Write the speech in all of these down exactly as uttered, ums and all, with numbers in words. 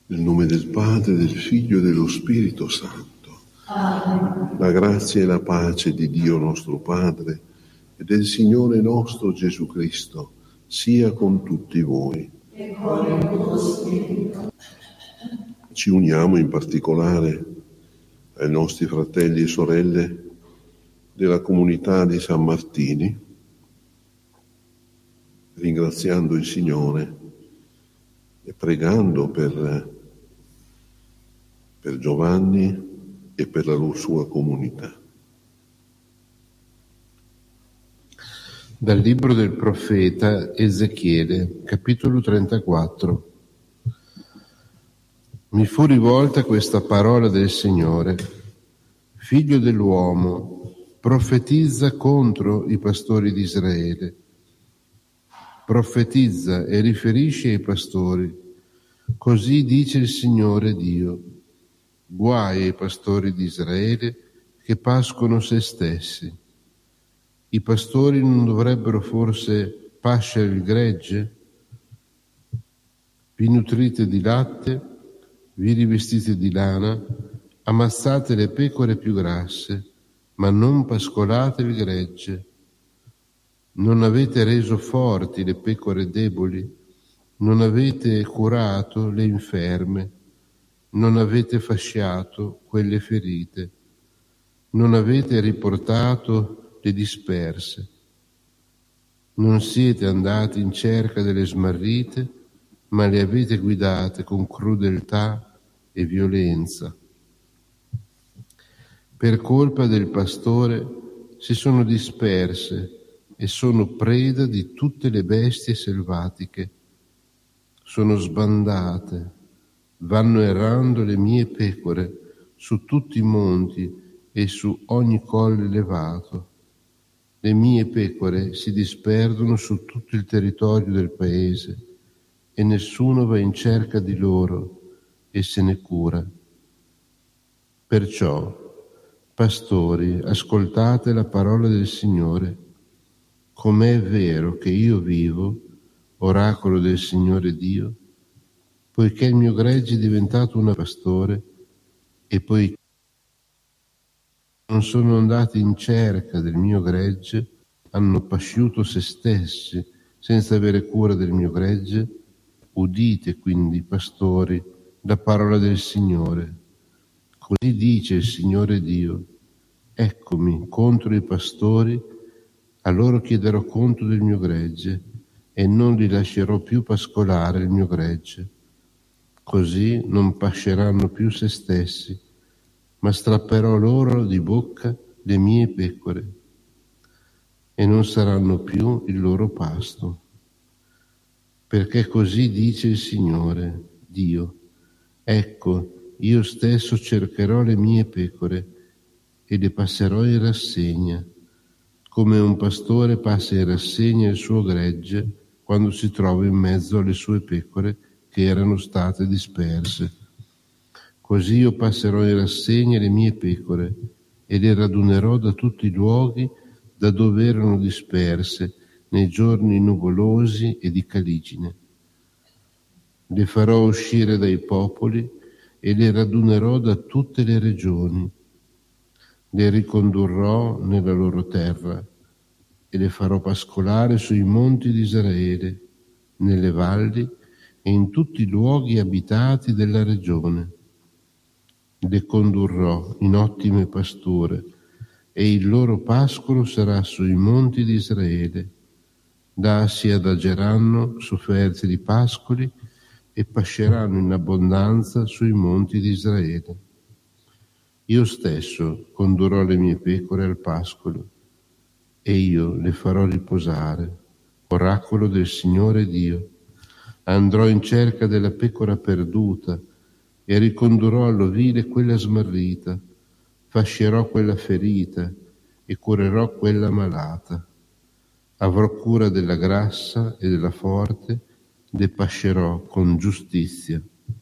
Nel nome del Padre, del Figlio e dello Spirito Santo. Amen. La grazia e la pace di Dio nostro Padre e del Signore nostro Gesù Cristo sia con tutti voi. E con il tuo spirito. Ci uniamo in particolare ai nostri fratelli e sorelle della comunità di San Martini, ringraziando il Signore e pregando per, per Giovanni e per la sua comunità. Dal libro del profeta Ezechiele, capitolo trentaquattro. Mi fu rivolta questa parola del Signore: figlio dell'uomo, profetizza contro i pastori di Israele. Profetizza e riferisce ai pastori: così dice il Signore Dio, guai ai pastori di Israele che pascono se stessi. I pastori non dovrebbero forse pascere il gregge? Vi nutrite di latte, vi rivestite di lana, ammazzate le pecore più grasse, ma non pascolate il gregge. Non avete reso forti le pecore deboli, non avete curato le inferme, non avete fasciato quelle ferite, non avete riportato le disperse, non siete andati in cerca delle smarrite, ma le avete guidate con crudeltà e violenza. Per colpa del pastore si sono disperse e sono preda di tutte le bestie selvatiche. Sono sbandate, vanno errando le mie pecore su tutti i monti e su ogni colle elevato. Le mie pecore si disperdono su tutto il territorio del paese e nessuno va in cerca di loro e se ne cura. Perciò, pastori, ascoltate la parola del Signore. Com'è vero che io vivo, oracolo del Signore Dio, poiché il mio gregge è diventato un pastore e poiché non sono andati in cerca del mio gregge, hanno pasciuto se stessi senza avere cura del mio gregge, udite quindi, pastori, la parola del Signore. Così dice il Signore Dio: eccomi contro i pastori, a loro chiederò conto del mio gregge e non li lascerò più pascolare il mio gregge. Così non pasceranno più se stessi, ma strapperò loro di bocca le mie pecore e non saranno più il loro pasto. Perché così dice il Signore Dio: ecco, io stesso cercherò le mie pecore e le passerò in rassegna, come un pastore passa in rassegna il suo gregge quando si trova in mezzo alle sue pecore che erano state disperse. Così io passerò in rassegna le mie pecore e le radunerò da tutti i luoghi da dove erano disperse nei giorni nuvolosi e di caligine. Le farò uscire dai popoli e le radunerò da tutte le regioni. Le ricondurrò nella loro terra e le farò pascolare sui monti di Israele, nelle valli e in tutti i luoghi abitati della regione. Le condurrò in ottime pasture e il loro pascolo sarà sui monti di Israele. Là si adageranno su fertili pascoli e pasceranno in abbondanza sui monti di Israele. Io stesso condurrò le mie pecore al pascolo e io le farò riposare, oracolo del Signore Dio. Andrò in cerca della pecora perduta e ricondurrò all'ovile quella smarrita, fascerò quella ferita e curerò quella malata. Avrò cura della grassa e della forte, le pascerò con giustizia.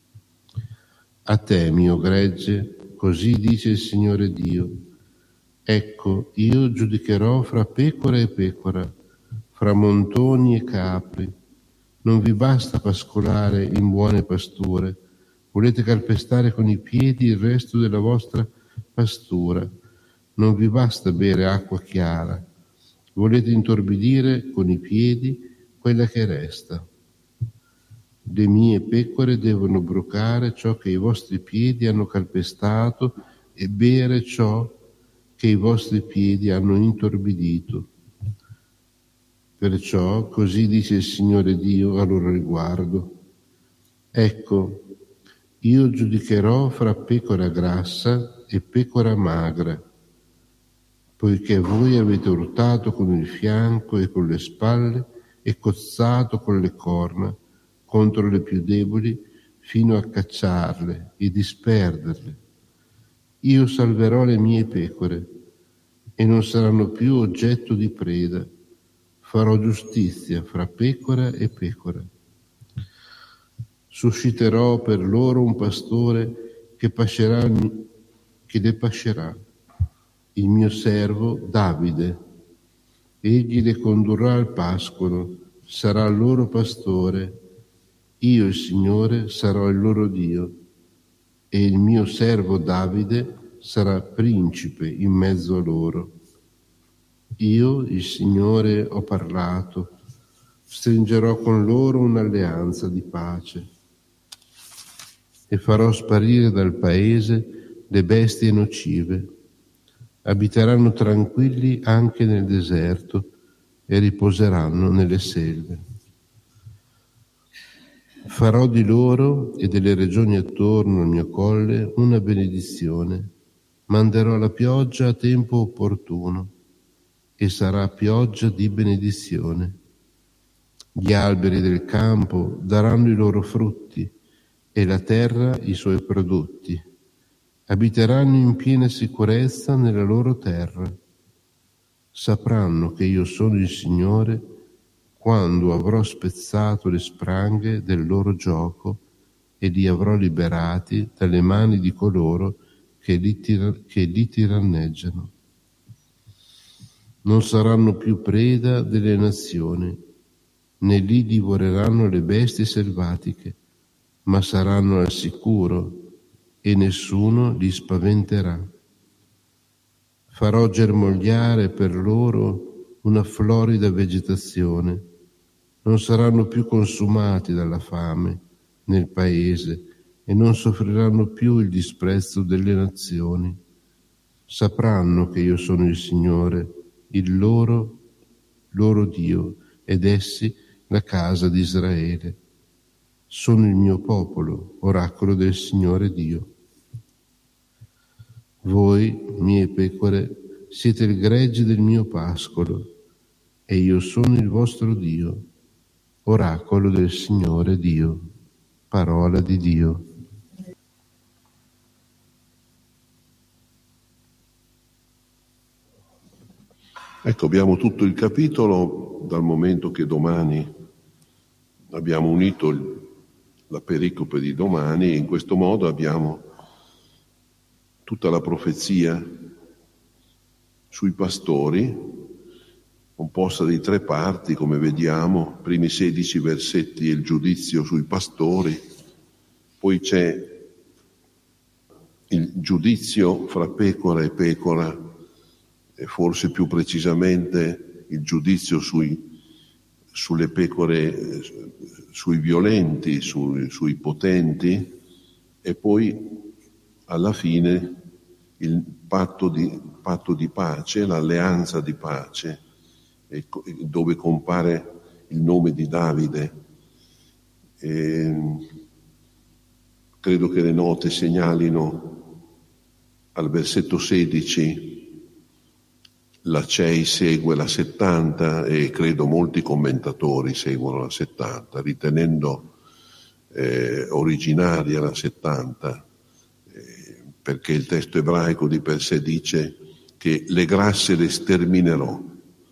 A te, mio gregge, così dice il Signore Dio: ecco, io giudicherò fra pecora e pecora, fra montoni e capri. Non vi basta pascolare in buone pasture, Volete calpestare con i piedi il resto della vostra pastura. Non vi basta bere acqua chiara. Volete intorbidire con i piedi quella che resta. Le mie pecore devono brucare ciò che i vostri piedi hanno calpestato e bere ciò che i vostri piedi hanno intorbidito. Perciò così dice il Signore Dio a loro riguardo: ecco, io giudicherò fra pecora grassa e pecora magra, poiché voi avete urtato con il fianco e con le spalle e cozzato con le corna contro le più deboli fino a cacciarle e disperderle. Io salverò le mie pecore e non saranno più oggetto di preda. Farò giustizia fra pecora e pecora. Susciterò per loro un pastore che pascerà, che le pascerà, il mio servo Davide. Egli le condurrà al pascolo, sarà il loro pastore. Io, il Signore, sarò il loro Dio, e il mio servo Davide sarà principe in mezzo a loro. Io, il Signore, ho parlato, stringerò con loro un'alleanza di pace e farò sparire dal paese le bestie nocive. Abiteranno tranquilli anche nel deserto e riposeranno nelle selve. Farò di loro e delle regioni attorno al mio colle una benedizione. Manderò la pioggia a tempo opportuno e sarà pioggia di benedizione. Gli alberi del campo daranno i loro frutti e la terra i suoi prodotti. Abiteranno in piena sicurezza nella loro terra. Sapranno che io sono il Signore quando avrò spezzato le spranghe del loro gioco e li avrò liberati dalle mani di coloro che li, tir- che li tiranneggiano. Non saranno più preda delle nazioni, né li divoreranno le bestie selvatiche, ma saranno al sicuro e nessuno li spaventerà. Farò germogliare per loro una florida vegetazione. Non saranno più consumati dalla fame nel paese e non soffriranno più il disprezzo delle nazioni. Sapranno che io sono il Signore, il loro, loro Dio, ed essi la casa di Israele. Sono il mio popolo, oracolo del Signore Dio. Voi, mie pecore, siete il gregge del mio pascolo, e io sono il vostro Dio, oracolo del Signore Dio. Parola di Dio. Ecco, abbiamo tutto il capitolo, dal momento che domani abbiamo unito il, la pericope di domani, e in questo modo abbiamo tutta la profezia sui pastori, composta di tre parti, come vediamo, primi sedici versetti è il giudizio sui pastori, poi c'è il giudizio fra pecora e pecora, e forse più precisamente il giudizio sui, sulle pecore, sui violenti, sui, sui potenti, e poi alla fine il patto di, patto di pace, l'alleanza di pace, dove compare il nome di Davide. E credo che le note segnalino al versetto sedici la C E I segue la settanta, e credo molti commentatori seguono la settanta, ritenendo eh, originaria la settanta, eh, perché il testo ebraico di per sé dice che le grasse le sterminerò.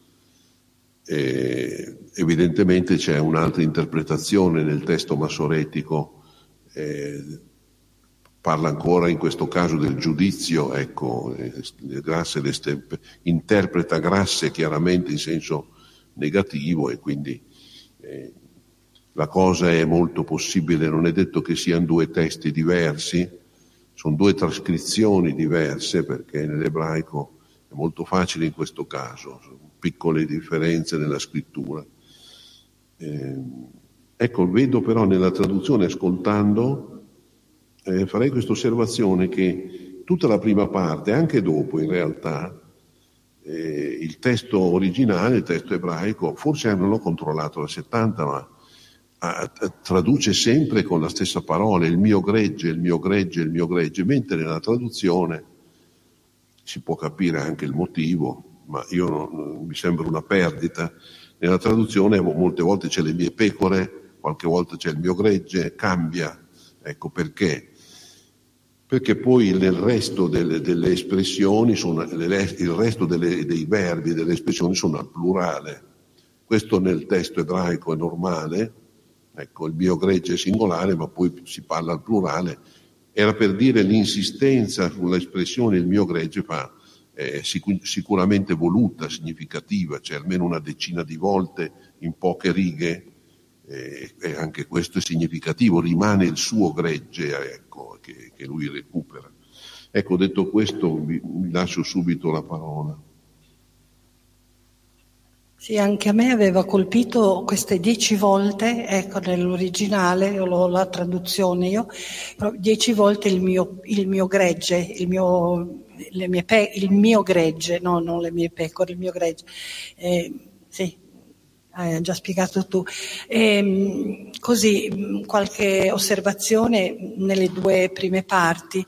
Eh, evidentemente c'è un'altra interpretazione nel testo massoretico, eh, parla ancora in questo caso del giudizio, ecco, eh, le grasse le ster- interpreta grasse chiaramente in senso negativo, e quindi eh, la cosa è molto possibile, non è detto che siano due testi diversi, sono due trascrizioni diverse, perché nell'ebraico è molto facile in questo caso, sono piccole differenze nella scrittura. Eh, ecco, vedo però nella traduzione, ascoltando, eh, farei questa osservazione che tutta la prima parte, anche dopo in realtà, eh, il testo originale, il testo ebraico, forse non l'ho controllato la settanta, ma ah, traduce sempre con la stessa parola, il mio gregge, il mio gregge, il mio gregge, mentre nella traduzione si può capire anche il motivo, ma io non, mi sembra una perdita. Nella traduzione molte volte c'è le mie pecore, qualche volta c'è il mio gregge, cambia. Ecco perché. Perché poi nel resto delle, delle espressioni, sono, il resto delle, dei verbi, delle espressioni sono al plurale. Questo nel testo ebraico è normale, ecco, il mio gregge è singolare, ma poi si parla al plurale. Era per dire l'insistenza sull'espressione il mio gregge fa eh, sic- sicuramente voluta, significativa, cioè almeno una decina di volte in poche righe, eh, e anche questo è significativo, rimane il suo gregge, ecco, che, che lui recupera. Ecco, detto questo, vi, vi lascio subito la parola. Sì, anche a me aveva colpito queste dieci volte, ecco, nell'originale, io l'ho la traduzione io, dieci volte il mio, il mio gregge, il mio, le mie pe- il mio gregge, no, non le mie pecore, il mio gregge. Eh, sì, hai già spiegato tu. E, così, qualche osservazione nelle due prime parti.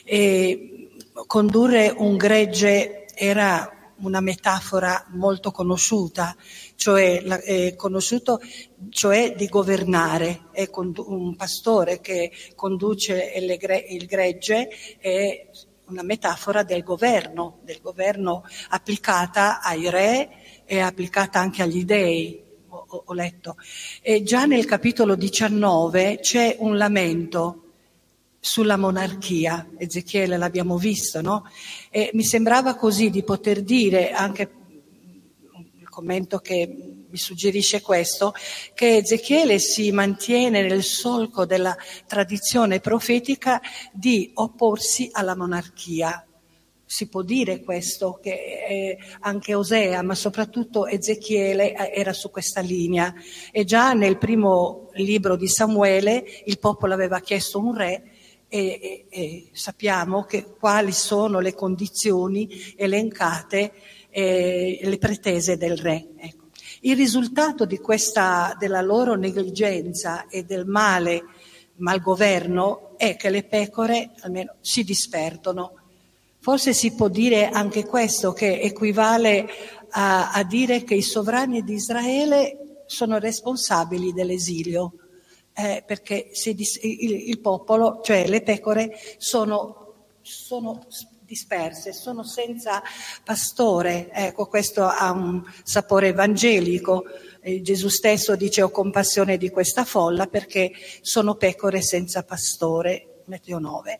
E, condurre un gregge era una metafora molto conosciuta, cioè la, è conosciuto, cioè di governare. È condu- un pastore che conduce il, gre- il gregge è una metafora del governo, del governo applicata ai re e applicata anche agli dei, ho, ho letto. E già nel capitolo diciannove c'è un lamento sulla monarchia, Ezechiele l'abbiamo visto, no? E mi sembrava così di poter dire, anche il commento che mi suggerisce questo, che Ezechiele si mantiene nel solco della tradizione profetica di opporsi alla monarchia. Si può dire questo, che eh, anche Osea, ma soprattutto Ezechiele era su questa linea. E già nel primo libro di Samuele il popolo aveva chiesto un re, E, e, e sappiamo che quali sono le condizioni elencate, eh, le pretese del re. Ecco. Il risultato di questa, della loro negligenza e del male, malgoverno, è che le pecore almeno si disperdono. Forse si può dire anche questo, che equivale a, a dire che i sovrani di Israele sono responsabili dell'esilio. Eh, perché si dis- il, il popolo, cioè le pecore, sono, sono disperse, sono senza pastore. Ecco, questo ha un sapore evangelico. Eh, Gesù stesso dice: ho compassione di questa folla perché sono pecore senza pastore. Matteo nove.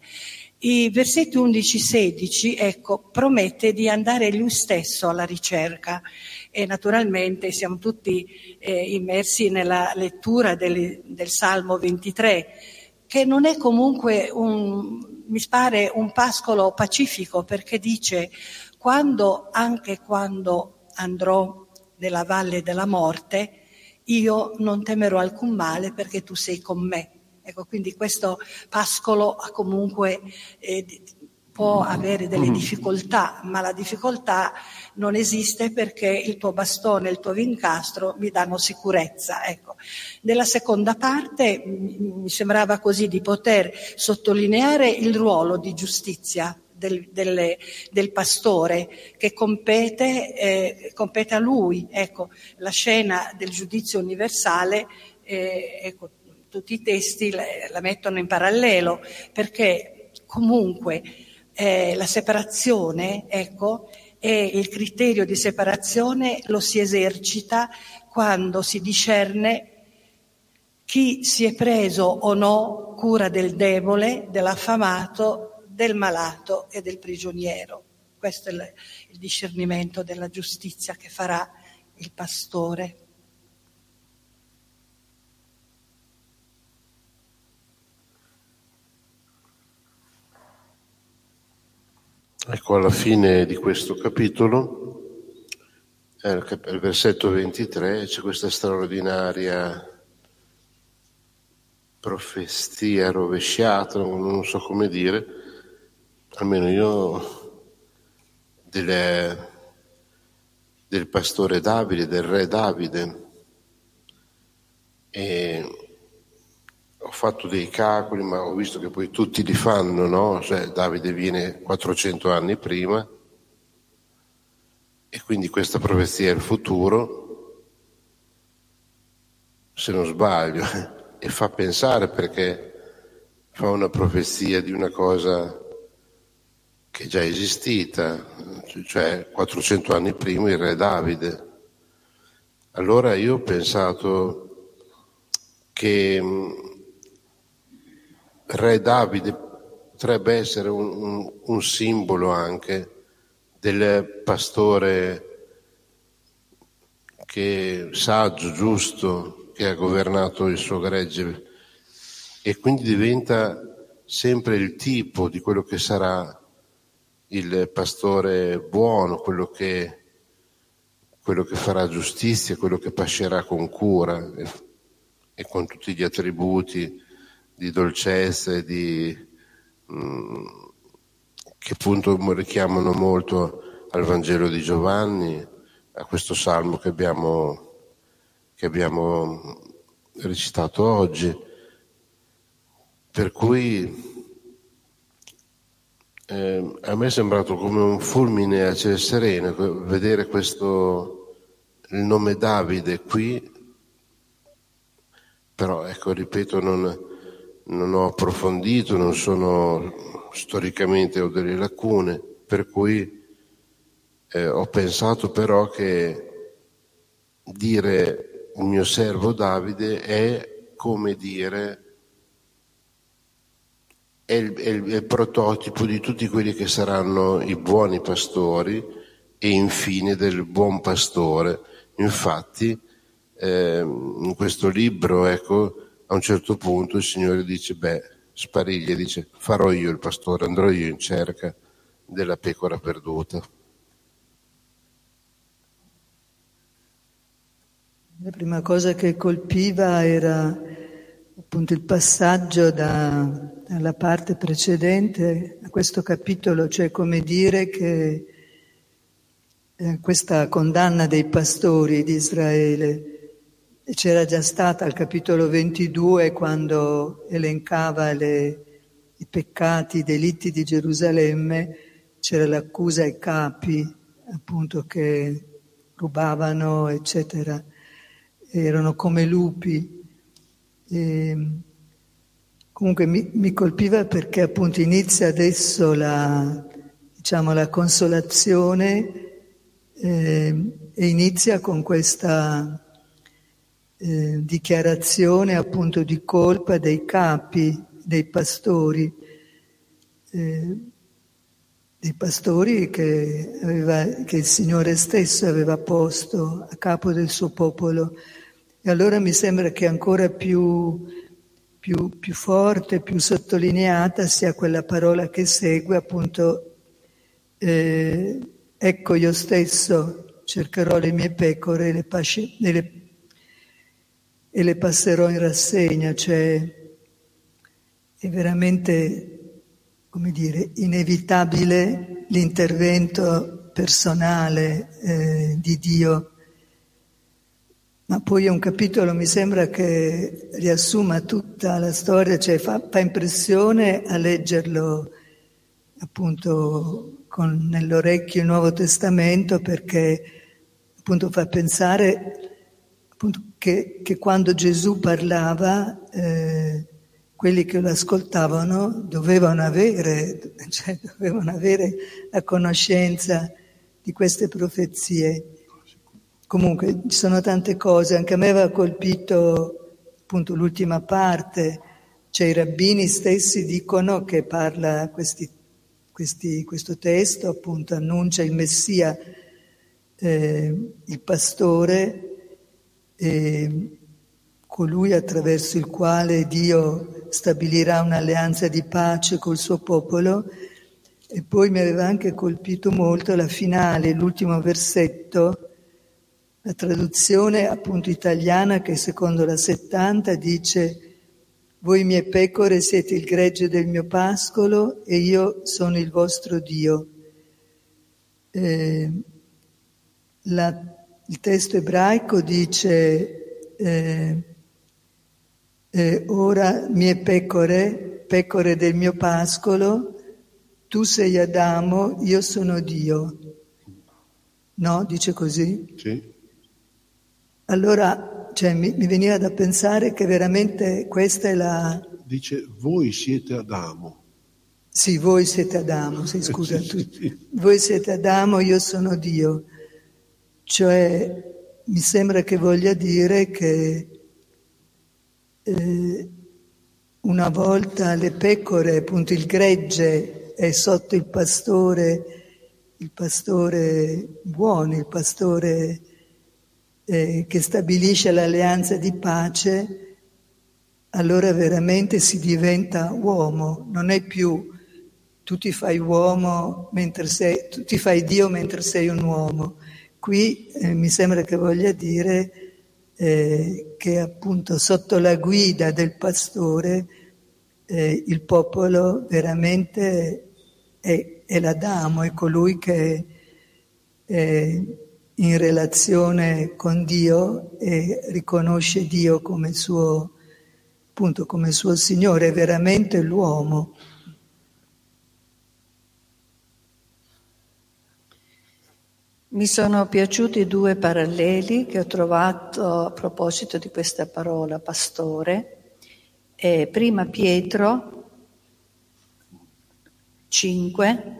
I versetti undici sedici, ecco, promette di andare lui stesso alla ricerca. E naturalmente siamo tutti eh, immersi nella lettura del, del Salmo ventitré, che non è comunque un, mi pare un pascolo pacifico, perché dice: quando, anche quando andrò nella valle della morte, io non temerò alcun male perché tu sei con me. Ecco, quindi questo pascolo comunque eh, può avere delle difficoltà, ma la difficoltà non esiste perché il tuo bastone e il tuo vincastro mi danno sicurezza. Ecco. Nella seconda parte mi sembrava così di poter sottolineare il ruolo di giustizia del, del, del pastore che compete, eh, compete a lui. Ecco, la scena del giudizio universale, eh, ecco, tutti i testi la, la mettono in parallelo, perché comunque eh, la separazione, ecco, e il criterio di separazione lo si esercita quando si discerne chi si è preso o no cura del debole, dell'affamato, del malato e del prigioniero. Questo è il, il discernimento della giustizia che farà il pastore. Ecco, alla fine di questo capitolo, al versetto ventitré, c'è questa straordinaria profezia rovesciata, non so come dire, almeno io, delle, del pastore Davide, del re Davide. E ho fatto dei calcoli, ma ho visto che poi tutti li fanno, no? Cioè Davide viene quattrocento anni prima e quindi questa profezia è il futuro, se non sbaglio, e fa pensare perché fa una profezia di una cosa che è già esistita, cioè quattrocento anni prima il re Davide. Allora io ho pensato che re Davide potrebbe essere un, un, un simbolo anche del pastore che saggio, giusto, che ha governato il suo gregge, e quindi diventa sempre il tipo di quello che sarà il pastore buono, quello che, quello che farà giustizia, quello che pascerà con cura e, e con tutti gli attributi di dolcezza e di mh, che appunto richiamano molto al Vangelo di Giovanni, a questo salmo che abbiamo, che abbiamo recitato oggi. Per cui eh, a me è sembrato come un fulmine a ciel sereno vedere questo, il nome Davide qui, però ecco, ripeto, non, non ho approfondito, non sono storicamente, ho delle lacune, per cui eh, ho pensato però che dire il mio servo Davide è come dire è il, è, il, è il prototipo di tutti quelli che saranno i buoni pastori e infine del buon pastore. Infatti eh, in questo libro, ecco, a un certo punto il Signore dice, beh, spariglia, dice, farò io il pastore, andrò io in cerca della pecora perduta. La prima cosa che colpiva era appunto il passaggio da, dalla parte precedente a questo capitolo, cioè come dire che eh, questa condanna dei pastori di Israele c'era già stata al capitolo ventidue, quando elencava le, i peccati, i delitti di Gerusalemme. C'era l'accusa ai capi, appunto, che rubavano, eccetera, erano come lupi. E comunque mi, mi colpiva perché appunto inizia adesso la, diciamo, la consolazione eh, e inizia con questa eh, dichiarazione appunto di colpa dei capi, dei pastori, eh, dei pastori che, aveva, che il Signore stesso aveva posto a capo del suo popolo. E allora mi sembra che ancora più, più, più forte, più sottolineata sia quella parola che segue, appunto, eh, ecco io stesso cercherò le mie pecore e le, pasci- e le, e le passerò in rassegna, cioè è veramente, come dire, inevitabile l'intervento personale eh, di Dio. Ma poi è un capitolo, mi sembra, che riassuma tutta la storia, cioè fa, fa impressione a leggerlo appunto con nell'orecchio il Nuovo Testamento, perché appunto fa pensare appunto che, che quando Gesù parlava eh, quelli che lo ascoltavano dovevano avere, cioè dovevano avere la conoscenza di queste profezie. Comunque ci sono tante cose, anche a me aveva colpito appunto l'ultima parte, cioè i rabbini stessi dicono che parla questi, questi, questo testo, appunto annuncia il Messia, eh, il pastore, eh, colui attraverso il quale Dio stabilirà un'alleanza di pace col suo popolo, E poi mi aveva anche colpito molto la finale, l'ultimo versetto, la traduzione appunto italiana che secondo la settanta dice: voi mie pecore siete il gregge del mio pascolo e io sono il vostro Dio. Eh, la, il testo ebraico dice eh, eh, ora mie pecore, pecore del mio pascolo, tu sei Adamo, io sono Dio. No? Dice così? Sì. Allora, cioè, mi, mi veniva da pensare che veramente questa è la... Dice, voi siete Adamo. Sì, voi siete Adamo, sì, scusa, sì, tu, sì, sì. voi siete Adamo, io sono Dio. Cioè, mi sembra che voglia dire che eh, una volta le pecore, appunto il gregge è sotto il pastore, il pastore buono, il pastore eh, che stabilisce l'alleanza di pace, allora veramente si diventa uomo, non è più tu ti fai uomo mentre sei, tu ti fai Dio mentre sei un uomo. Qui eh, mi sembra che voglia dire eh, che appunto sotto la guida del pastore eh, il popolo veramente è, è l'Adamo, è colui che è in relazione con Dio e riconosce Dio come suo, appunto come suo Signore, è veramente l'uomo. Mi sono piaciuti due paralleli che ho trovato a proposito di questa parola pastore. Eh, prima Pietro cinque,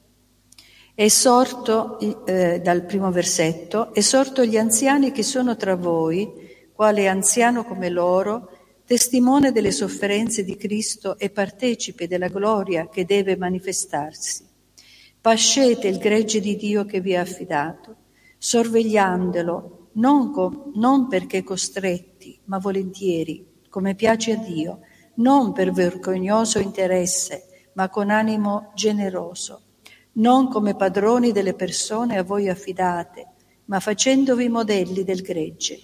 esorto, eh, dal primo versetto, esorto gli anziani che sono tra voi, quale anziano come loro, testimone delle sofferenze di Cristo e partecipe della gloria che deve manifestarsi. Pascete il gregge di Dio che vi ha affidato, sorvegliandolo, non, co- non perché costretti, ma volentieri, come piace a Dio, non per vergognoso interesse, ma con animo generoso, non come padroni delle persone a voi affidate, ma facendovi modelli del gregge.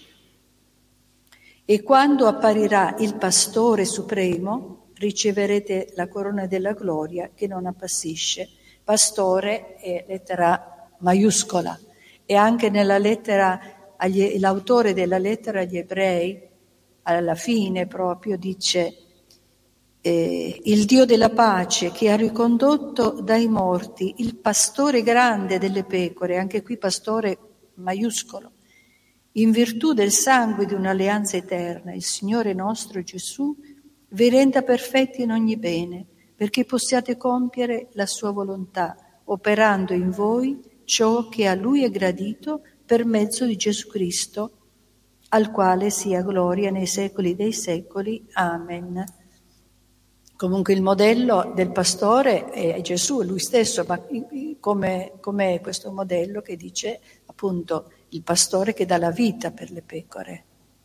E quando apparirà il Pastore Supremo, riceverete la corona della gloria che non appassisce. Pastore è lettera maiuscola, e anche nella lettera, agli, l'autore della lettera agli ebrei, alla fine proprio dice eh, il Dio della pace che ha ricondotto dai morti il pastore grande delle pecore, anche qui pastore maiuscolo, in virtù del sangue di un'alleanza eterna, il Signore nostro Gesù vi renda perfetti in ogni bene, perché possiate compiere la sua volontà, operando in voi ciò che a Lui è gradito per mezzo di Gesù Cristo, al quale sia gloria nei secoli dei secoli. Amen. Comunque il modello del pastore è Gesù, lui stesso, ma come, come è questo modello che dice appunto il pastore che dà la vita per le pecore?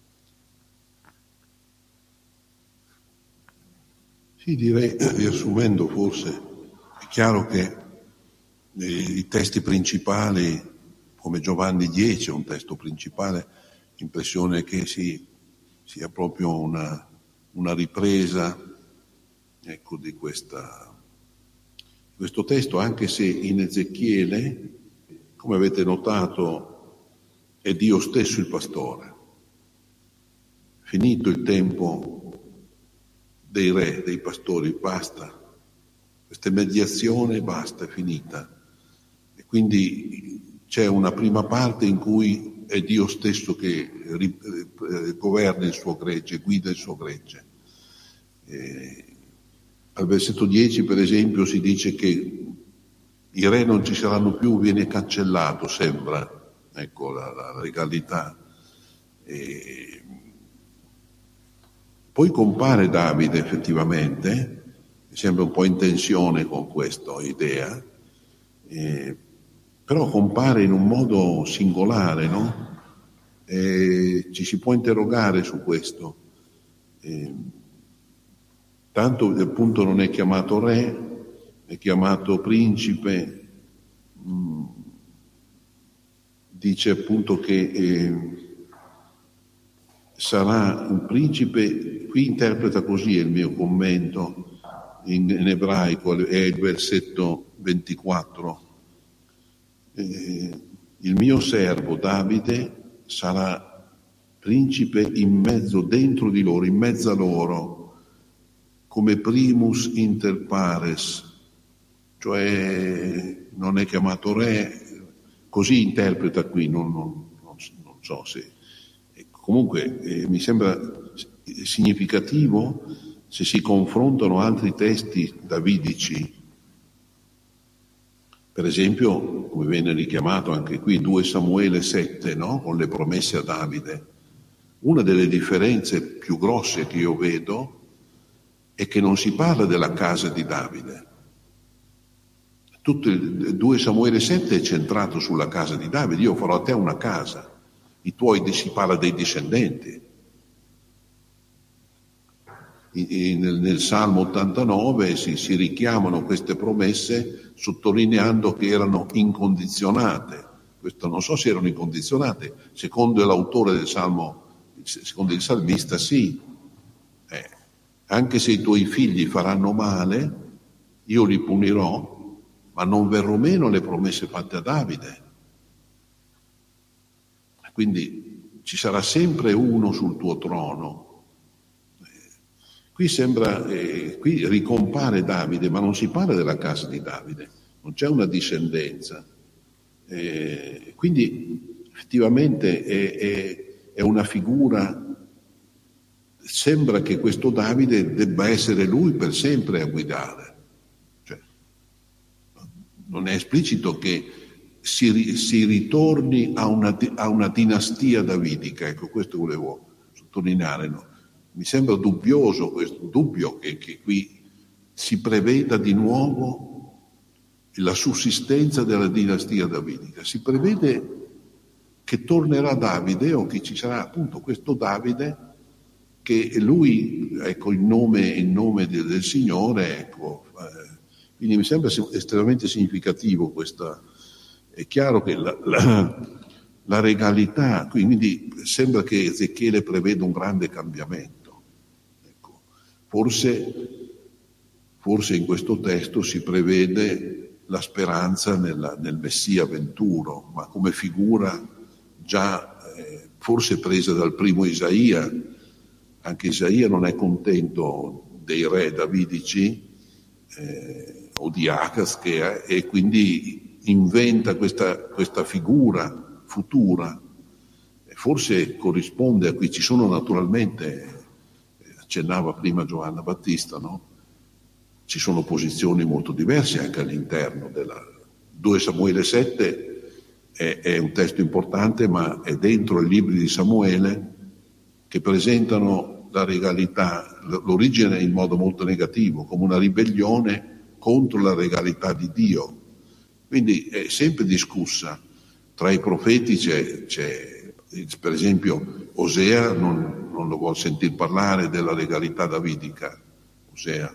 Sì, direi, riassumendo forse, è chiaro che i testi principali, come Giovanni dieci, è un testo principale, l'impressione è che si, sia proprio una, una ripresa, ecco, di questa, questo testo, anche se in Ezechiele, come avete notato, è Dio stesso il pastore. Finito il tempo dei re, dei pastori, basta. Questa mediazione basta, è finita. E quindi c'è una prima parte in cui è Dio stesso che governa il suo gregge, guida il suo gregge. E al versetto dieci, per esempio, si dice che i re non ci saranno più, viene cancellato, sembra, ecco, la, la regalità. E poi compare Davide effettivamente, sembra un po' in tensione con questa idea, eh, però compare in un modo singolare, no? E ci si può interrogare su questo. Eh, tanto appunto non è chiamato re, è chiamato principe, mh, dice appunto che eh, sarà un principe, qui interpreta così, è il mio commento in, in ebraico, è il versetto ventiquattro. Eh, il mio servo Davide sarà principe in mezzo, dentro di loro, in mezzo a loro, come primus inter pares, cioè non è chiamato re, così interpreta qui, non, non, non, non so se... Comunque eh, mi sembra significativo se si confrontano altri testi davidici. Per esempio, come viene richiamato anche qui, due Samuele sette, no? Con le promesse a Davide. Una delle differenze più grosse che io vedo è che non si parla della casa di Davide. Tutto il due Samuele sette è centrato sulla casa di Davide. Io farò a te una casa. I tuoi, si parla dei discendenti. Nel, nel Salmo ottantanove si, si richiamano queste promesse sottolineando che erano incondizionate. Questo non so se erano incondizionate, secondo l'autore del Salmo, secondo il salmista sì. Eh, anche se i tuoi figli faranno male, io li punirò, ma non verrò meno alle promesse fatte a Davide. Quindi ci sarà sempre uno sul tuo trono. Qui sembra, eh, qui ricompare Davide, ma non si parla della casa di Davide, non c'è una discendenza. Eh, quindi effettivamente è, è, è una figura, sembra che questo Davide debba essere lui per sempre a guidare. Cioè, non è esplicito che si, si ritorni a una, a una dinastia davidica, ecco, questo volevo sottolineare, no? Mi sembra dubbioso questo dubbio che, che qui si preveda di nuovo la sussistenza della dinastia davidica. Si prevede che tornerà Davide, o che ci sarà appunto questo Davide, che lui, ecco, il nome, il nome del, del Signore, ecco. Eh, quindi mi sembra estremamente significativo questa. È chiaro che la, la, la regalità, quindi sembra che Ezechiele preveda un grande cambiamento. Forse, forse in questo testo si prevede la speranza nella, nel Messia venturo, ma come figura già eh, forse presa dal primo Isaia. Anche Isaia non è contento dei re davidici eh, o di Acaz, che è, e quindi inventa questa, questa figura futura. E forse corrisponde a cui ci sono naturalmente... accennava prima Giovanna Battista, no? Ci sono posizioni molto diverse anche all'interno della... due Samuele sette è, è un testo importante, ma è dentro i libri di Samuele che presentano la regalità, l'origine in modo molto negativo, come una ribellione contro la regalità di Dio. Quindi è sempre discussa. Tra i profeti c'è, c'è per esempio, Osea non, non lo vuol sentir parlare della legalità davidica. Osea.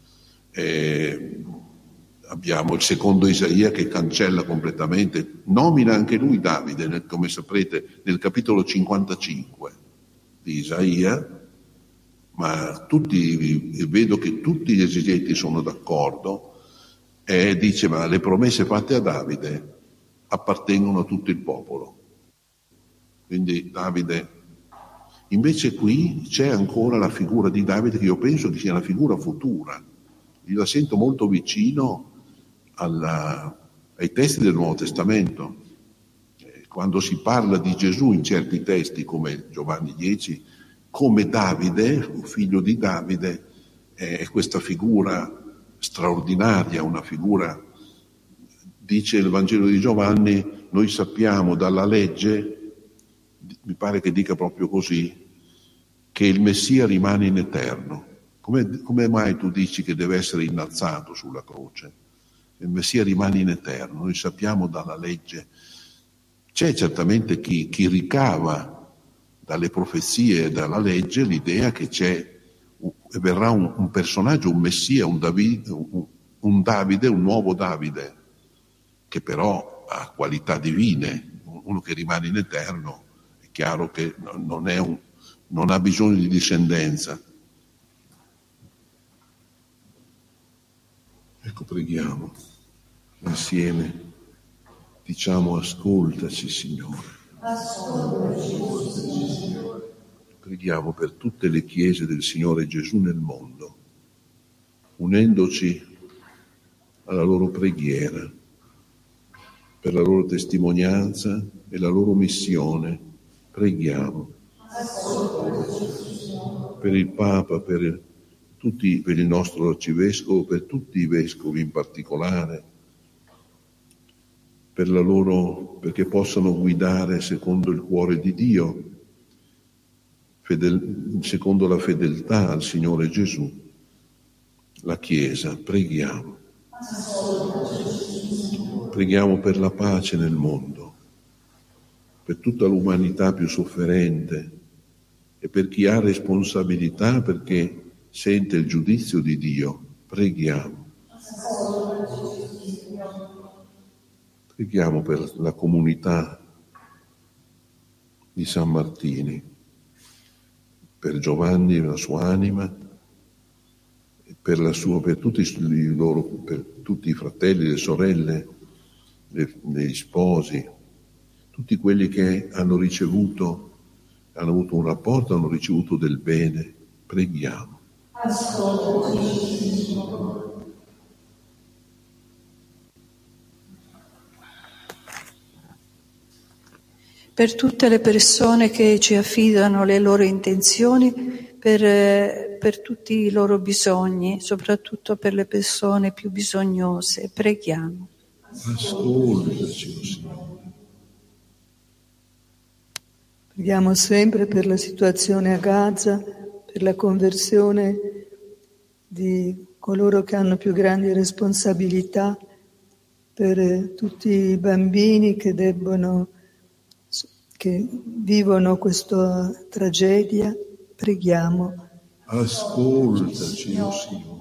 Eh, abbiamo il secondo Isaia che cancella completamente, nomina anche lui Davide, nel, come saprete, nel capitolo cinquantacinque di Isaia, ma tutti, vedo che tutti gli esegeti sono d'accordo, e dice: ma le promesse fatte a Davide appartengono a tutto il popolo. Quindi Davide, invece qui c'è ancora la figura di Davide che io penso che sia una figura futura. Io la sento molto vicino alla, ai testi del Nuovo Testamento. Eh, quando si parla di Gesù in certi testi, come Giovanni dieci, come Davide, figlio di Davide, è eh, questa figura straordinaria, una figura, dice il Vangelo di Giovanni, noi sappiamo dalla legge, mi pare che dica proprio così, che il Messia rimane in eterno. Come, come mai tu dici che deve essere innalzato sulla croce? Il Messia rimane in eterno, noi sappiamo dalla legge. C'è certamente chi, chi ricava dalle profezie e dalla legge l'idea che c'è, verrà un, un personaggio, un Messia, un, David, un, un Davide, un nuovo Davide, che però ha qualità divine, uno che rimane in eterno, è chiaro che non, è un, non ha bisogno di discendenza. Ecco, preghiamo insieme, diciamo: ascoltaci, Signore. Ascoltaci, Signore. Preghiamo per tutte le chiese del Signore Gesù nel mondo, unendoci alla loro preghiera, per la loro testimonianza e la loro missione. Preghiamo per il Papa, per, tutti, per il nostro Arcivescovo, per tutti i Vescovi in particolare, per la loro, perché possano guidare secondo il cuore di Dio, fedel, secondo la fedeltà al Signore Gesù, la Chiesa. Preghiamo. Preghiamo per la pace nel mondo, per tutta l'umanità più sofferente e per chi ha responsabilità perché sente il giudizio di Dio. Preghiamo. Preghiamo per la comunità di San Martini, per Giovanni e la sua anima, per, la sua, per, tutti, i loro, per tutti i fratelli, le sorelle, le, gli sposi, tutti quelli che hanno ricevuto, hanno avuto un rapporto, hanno ricevuto del bene. Preghiamo. Per tutte le persone che ci affidano le loro intenzioni, per, per tutti i loro bisogni, soprattutto per le persone più bisognose, preghiamo. Ascoltaci, Signore. Preghiamo sempre per la situazione a Gaza, per la conversione di coloro che hanno più grandi responsabilità, per tutti i bambini che debbono che vivono questa tragedia. Preghiamo. Ascoltaci, oh Signore.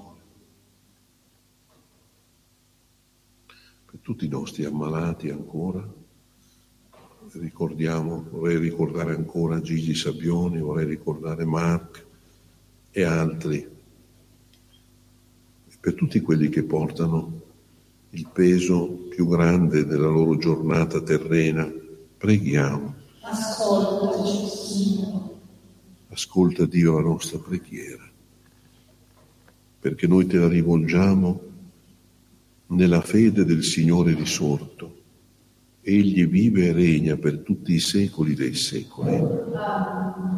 Per tutti i nostri ammalati ancora, ricordiamo, vorrei ricordare ancora Gigi Sabbioni, vorrei ricordare Mark e altri. E per tutti quelli che portano il peso più grande della loro giornata terrena, preghiamo. Ascoltaci, Signore. Ascolta, Dio, la nostra preghiera, perché noi te la rivolgiamo nella fede del Signore risorto. Egli vive e regna per tutti i secoli dei secoli.